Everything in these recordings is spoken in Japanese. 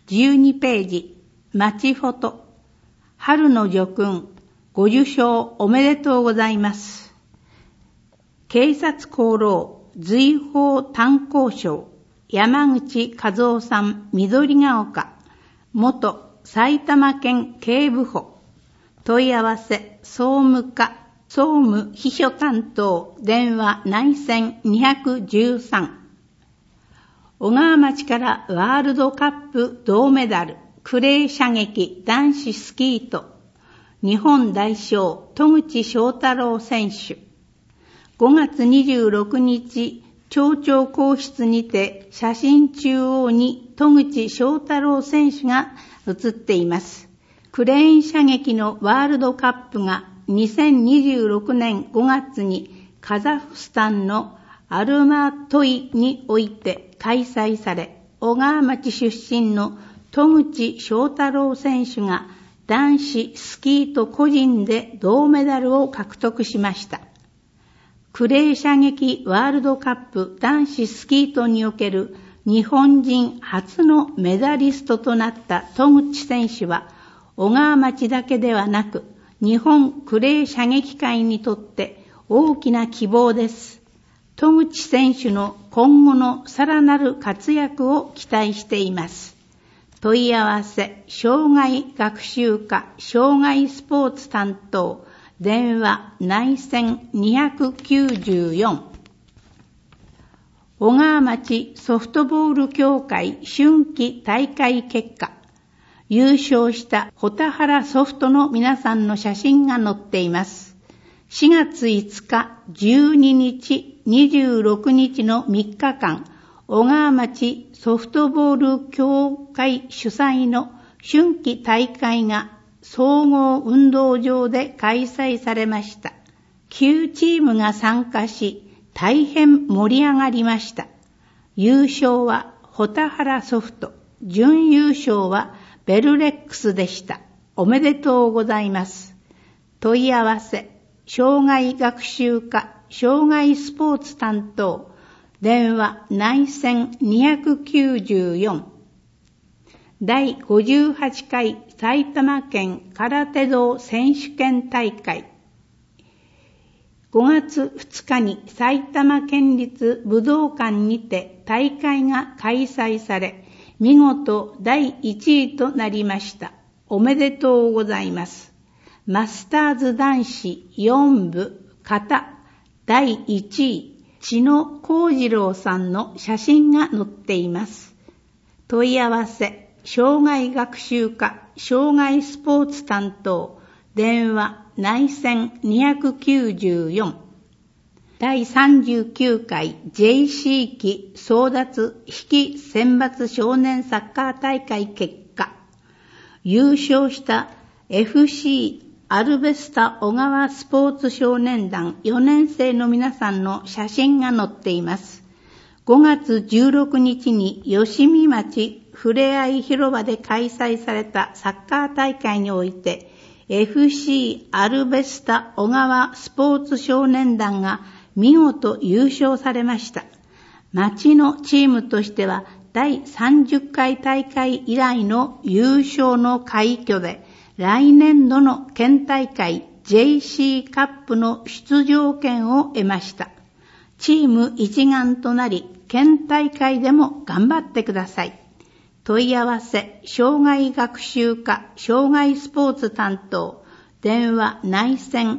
12ページ、町フォト。春の叙勲、ご受賞おめでとうございます。警察功労随宝炭鉱賞、山口和夫さん緑が丘、元埼玉県警部補。問い合わせ、総務課、総務秘書担当、電話内線213。小川町からワールドカップ銅メダル、クレー射撃男子スキート、日本代表、戸口翔太郎選手。5月26日、町長公室にて写真中央に戸口翔太郎選手が写っています。クレーン射撃のワールドカップが2026年5月にカザフスタンのアルマトイにおいて開催され、小川町出身の戸口翔太郎選手が男子スキート個人で銅メダルを獲得しました。クレー射撃ワールドカップ男子スキートにおける日本人初のメダリストとなった戸口選手は、小川町だけではなく、日本クレー射撃界にとって大きな希望です。戸口選手の今後のさらなる活躍を期待しています。問い合わせ、障害学習課、障害スポーツ担当、電話内線294。小川町ソフトボール協会春季大会結果。優勝した穂田原ソフトの皆さんの写真が載っています。4月5日、12日、26日の3日間、小川町ソフトボール協会主催の春季大会が総合運動場で開催されました。9チームが参加し、大変盛り上がりました。優勝は穂田原ソフト、準優勝はベルレックスでした。おめでとうございます。問い合わせ、障害学習課、障害スポーツ担当、電話内線294。第58回埼玉県空手道選手権大会。5月2日に埼玉県立武道館にて大会が開催され、見事第1位となりました。おめでとうございます。マスターズ男子4部形第1位、千野幸次郎さんの写真が載っています。問い合わせ、障害学習課、障害スポーツ担当、電話内線294。第39回 JC 期争奪引き選抜少年サッカー大会結果、優勝した FC アルベスタ小川スポーツ少年団4年生の皆さんの写真が載っています。5月16日に吉見町ふれあい広場で開催されたサッカー大会において、FC アルベスタ小川スポーツ少年団が見事優勝されました。町のチームとしては第30回大会以来の優勝の快挙で、来年度の県大会 JC カップの出場権を得ました。チーム一丸となり、県大会でも頑張ってください。問い合わせ、障害学習課、障害スポーツ担当、電話内線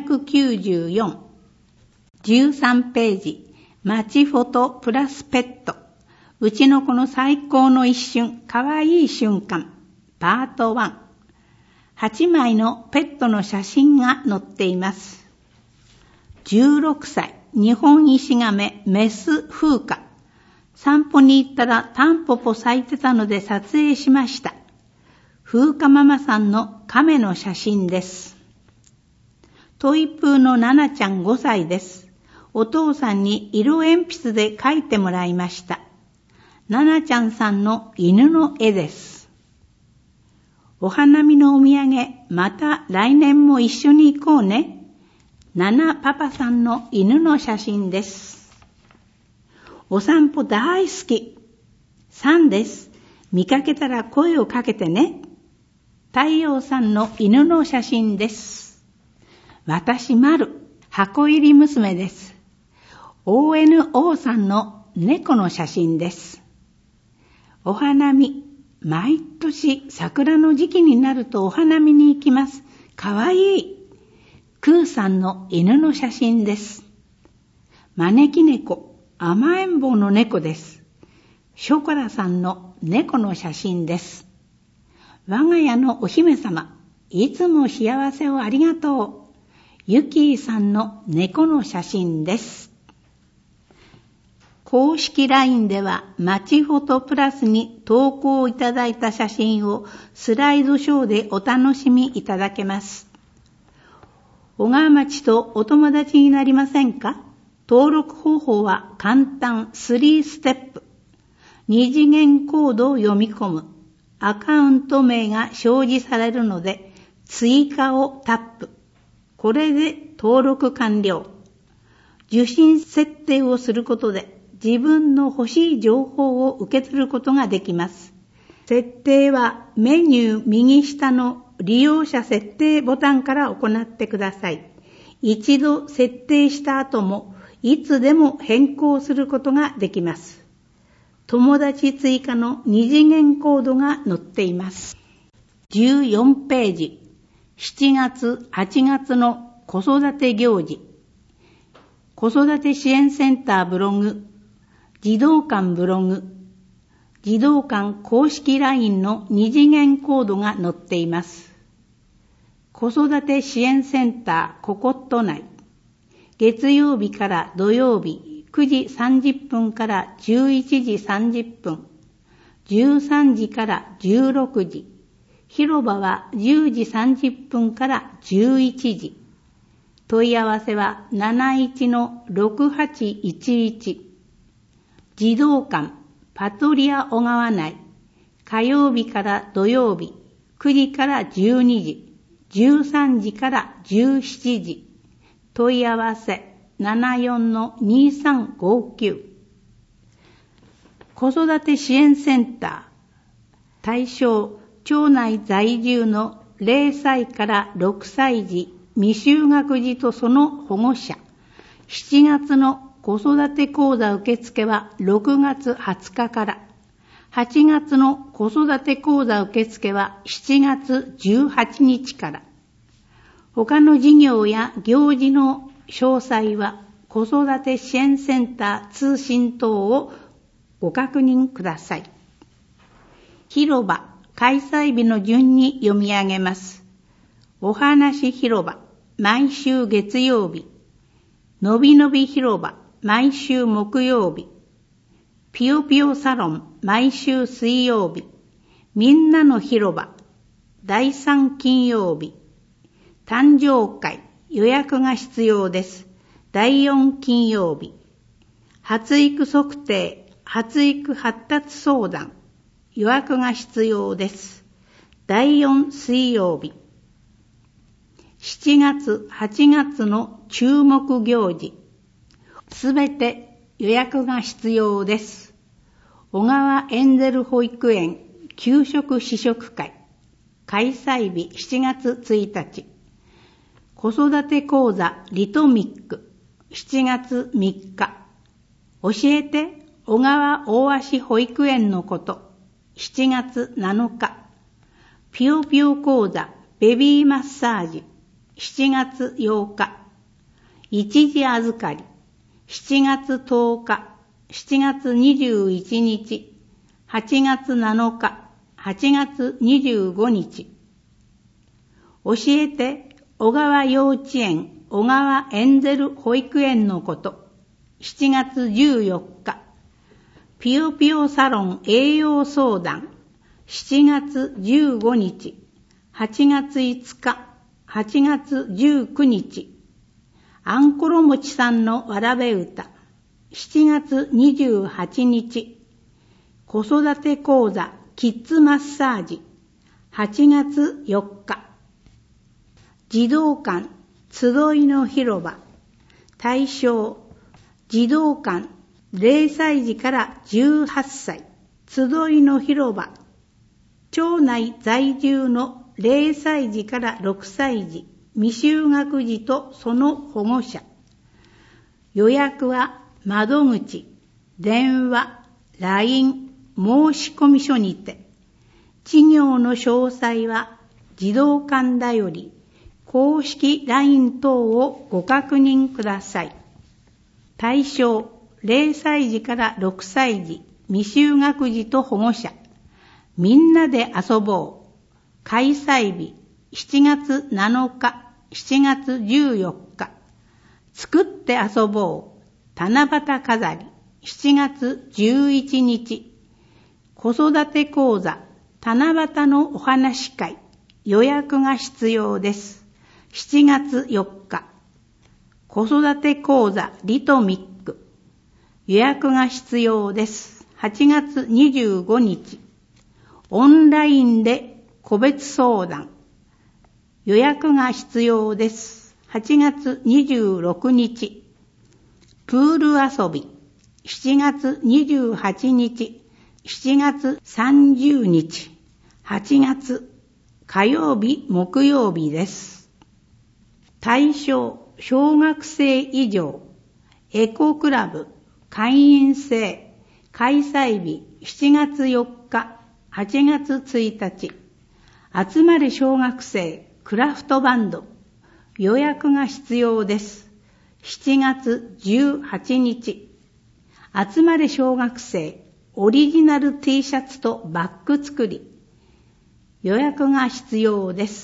294。13ページ、町フォトプラスペット。うちの子の最高の一瞬、かわいい瞬間。パート1。8枚のペットの写真が載っています。16歳、日本イシガメ、メス風花。散歩に行ったらタンポポ咲いてたので撮影しました。風花ママさんの亀の写真です。トイプーのナナちゃん5歳です。お父さんに色鉛筆で描いてもらいました。ナナちゃんさんの犬の絵です。お花見のお土産、また来年も一緒に行こうね。ナナパパさんの犬の写真です。お散歩大好き。3です。 見かけたら声をかけてね。太陽さんの犬の写真です。私、箱入り娘です。ONO さんの猫の写真です。お花見、毎年桜の時期になるとお花見に行きます。かわいい。クーさんの犬の写真です。招き猫、甘えん坊の猫です。ショコラさんの猫の写真です。我が家のお姫様、いつも幸せをありがとう。ユキーさんの猫の写真です。公式 LINE ではマチフォトプラスに投稿いただいた写真をスライドショーでお楽しみいただけます。小川町とお友達になりませんか？登録方法は簡単3ステップ。2次元コードを読み込む。アカウント名が表示されるので追加をタップ。これで登録完了。受信設定をすることで自分の欲しい情報を受け取ることができます。設定はメニュー右下の利用者設定ボタンから行ってください。一度設定した後もいつでも変更することができます。友達追加の2次元コードが載っています。14ページ、7月、8月の子育て行事。子育て支援センターブログ、児童館ブログ、児童館公式 LINE の2次元コードが載っています。子育て支援センターココット内、月曜日から土曜日9時30分から11時30分、13時から16時、広場は10時30分から11時。問い合わせは 71-6811。児童館パトリア小川内、火曜日から土曜日9時から12時、13時から17時。問い合わせ 74-2359。子育て支援センター対象、町内在住の0歳から6歳児、未就学児とその保護者。7月の子育て講座受付は6月20日から、8月の子育て講座受付は7月18日から。他の事業や行事の詳細は子育て支援センター通信等をご確認ください。広場、開催日の順に読み上げます。お話広場、毎週月曜日。のびのび広場、毎週木曜日。ぴよぴよサロン、毎週水曜日。みんなの広場、第3金曜日。誕生会、予約が必要です。第4金曜日。発育測定、発育発達相談、予約が必要です。第4水曜日。7月、8月の注目行事。すべて予約が必要です。小川エンゼル保育園給食試食会。開催日7月1日。子育て講座リトミック。7月3日。教えて小川大足保育園のこと。7月7日。ぴよぴよ講座ベビーマッサージ。7月8日。一時預かり。7月10日。7月21日。8月7日。8月25日。教えて小川幼稚園小川エンゼル保育園のこと。7月14日。ぴよぴよサロン栄養相談。7月15日。8月5日。8月19日。あんころもちさんのわらべ歌。7月28日。子育て講座キッズマッサージ。8月4日。児童館集いの広場。対象、児童館0歳児から18歳。集いの広場町内在住の0歳児から6歳児、未就学児とその保護者。予約は窓口、電話、LINE、申込書にて。事業の詳細は児童館だより公式 LINE 等をご確認ください。対象、0歳児から6歳児、未就学児と保護者。みんなで遊ぼう。開催日、7月7日、7月14日。作って遊ぼう。七夕飾り、7月11日。子育て講座、七夕のお話会。予約が必要です。7月4日。子育て講座リトミック。予約が必要です。8月25日。オンラインで個別相談。予約が必要です。8月26日。プール遊び。7月28日。7月30日。8月。火曜日、木曜日です。対象、小学生以上。エコクラブ。会員制。開催日、7月4日。8月1日。集まれ小学生クラフトバンド。予約が必要です。7月18日。集まれ小学生オリジナル T シャツとバッグ作り。予約が必要です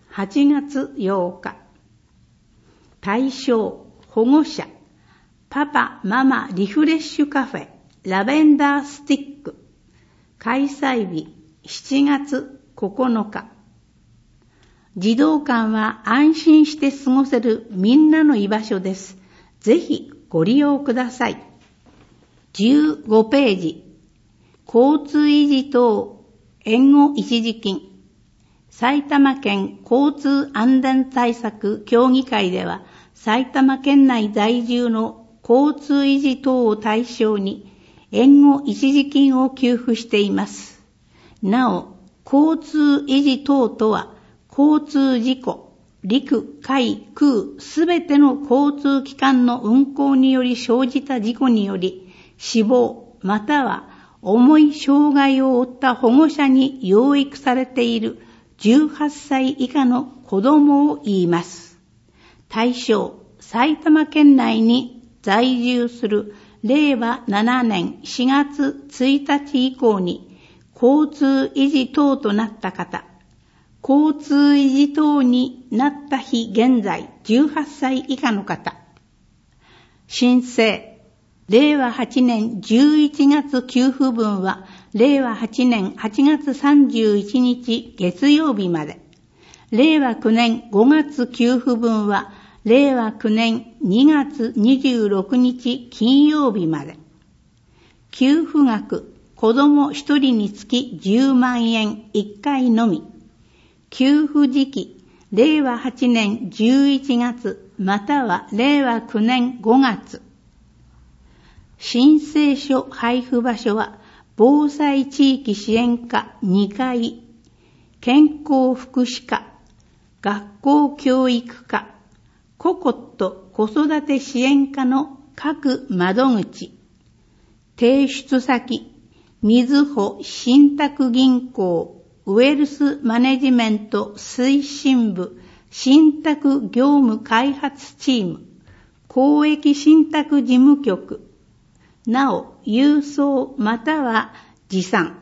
。8月8日。対象、保護者。パパ、ママ、リフレッシュカフェ。ラベンダースティック。開催日、7月9日。児童館は安心して過ごせるみんなの居場所です。ぜひご利用ください。15ページ。交通維持等援護一時金。埼玉県交通安全対策協議会では、埼玉県内在住の交通維持等を対象に援護一時金を給付しています。なお、交通維持等とは、交通事故、陸、海、空すべての交通機関の運行により生じた事故により、死亡または重い障害を負った保護者に養育されている18歳以下の子供を言います。対象、埼玉県内に在住する令和7年4月1日以降に交通維持等となった方、交通維持等になった日現在18歳以下の方、申請、令和8年11月給付分は令和8年8月31日月曜日まで、令和9年5月給付分は令和9年2月26日金曜日まで。給付額、子供1人につき10万円1回のみ。給付時期、令和8年11月または令和9年5月。申請書配布場所は防災地域支援課2階、健康福祉課、学校教育課、ココット子育て支援課の各窓口。提出先、みずほ信託銀行ウェルスマネジメント推進部信託業務開発チーム公益信託事務局。なお、郵送または持参。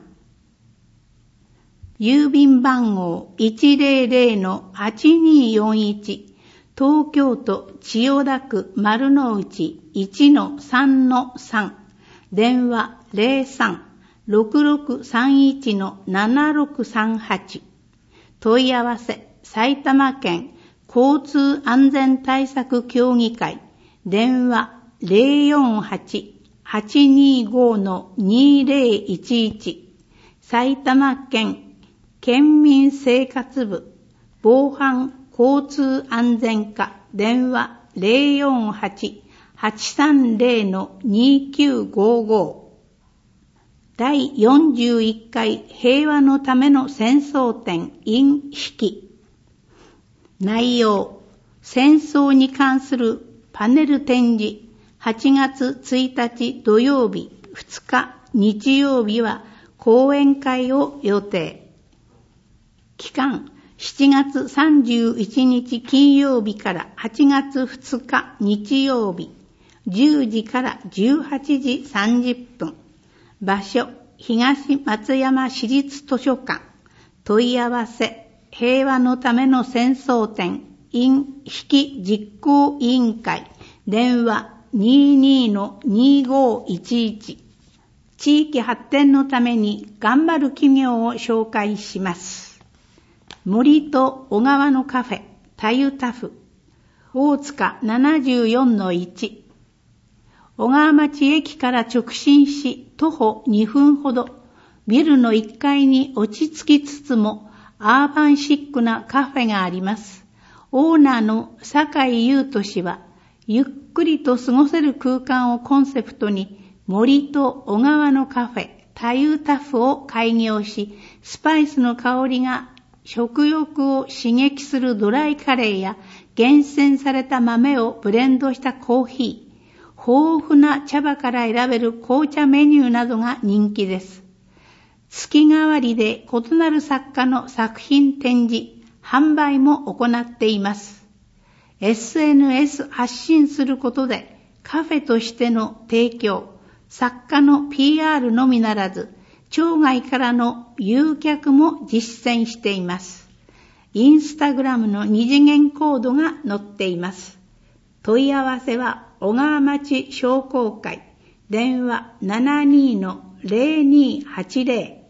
郵便番号 100-8241 東京都千代田区丸の内 1-3-3 電話 03-6631-7638 問い合わせ埼玉県交通安全対策協議会電話 048-825-2011 埼玉県県民生活部防犯交通安全課電話 048-830-2955 第41回平和のための戦争展 in 式。内容、戦争に関するパネル展示。8月1日土曜日、2日日曜日は講演会を予定。期間、7月31日金曜日から8月2日日曜日、10時から18時30分。場所、東松山市立図書館。問い合わせ、平和のための戦争展 in 式実行委員会。電話 22-2511。地域発展のために頑張る企業を紹介します。森と小川のカフェ、たゆたふ。大塚 74-1。小川町駅から直進し、徒歩2分ほど。ビルの1階に落ち着きつつも、アーバンシックなカフェがあります。オーナーの坂井優斗氏は、ゆっくりと過ごせる空間をコンセプトに、森と小川のカフェ、たゆたふを開業し、スパイスの香りが食欲を刺激するドライカレーや厳選された豆をブレンドしたコーヒー、豊富な茶葉から選べる紅茶メニューなどが人気です。月替わりで異なる作家の作品展示、販売も行っています。SNS 発信することでカフェとしての提供、作家の PR のみならず、町外からの誘客も実践しています。インスタグラムの二次元コードが載っています。問い合わせは小川町商工会、電話 72-0280。